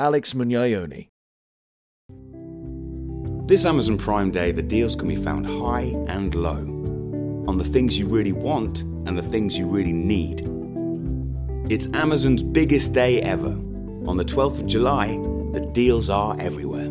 Alex Mugnaione. This Amazon Prime Day, the deals can be found high and low on the things you really want and the things you really need. It's Amazon's biggest day ever. On the 12th of July, the deals are everywhere.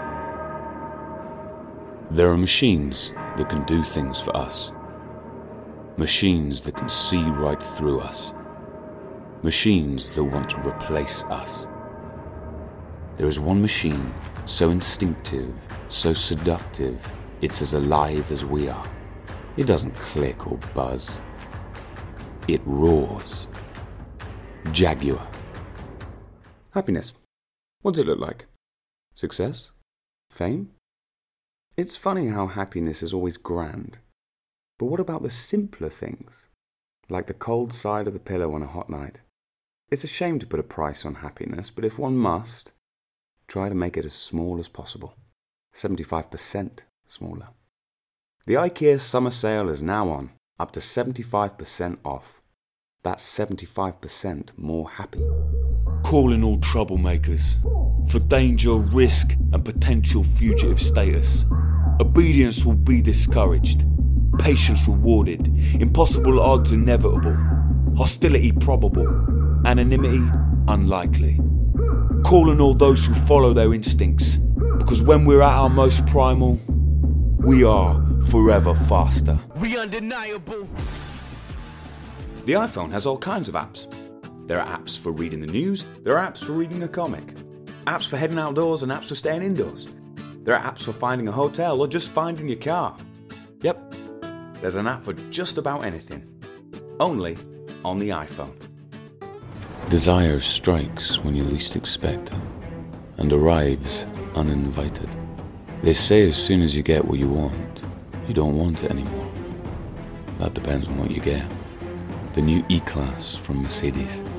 There are machines that can do things for us. Machines that can see right through us. Machines that want to replace us. There is one machine so instinctive, so seductive, it's as alive as we are. It doesn't click or buzz. It roars. Jaguar. Happiness. What does it look like? Success? Fame? It's funny how happiness is always grand. But what about the simpler things? Like the cold side of the pillow on a hot night. It's a shame to put a price on happiness, but if one must, try to make it as small as possible. 75% smaller. The IKEA summer sale is now on, up to 75% off. That's 75% more happy. Calling all troublemakers for danger, risk and potential fugitive status. Obedience will be discouraged. Patience rewarded. Impossible odds inevitable. Hostility probable. Anonymity unlikely. Calling all those who follow their instincts, because when we're at our most primal, we are forever faster. We undeniable. The iPhone has all kinds of apps. There are apps for reading the news, there are apps for reading a comic, apps for heading outdoors and apps for staying indoors. There are apps for finding a hotel or just finding your car. Yep, there's an app for just about anything. Only on the iPhone. Desire strikes when you least expect it, and arrives uninvited. They say as soon as you get what you want, you don't want it anymore. That depends on what you get. The new E-Class from Mercedes.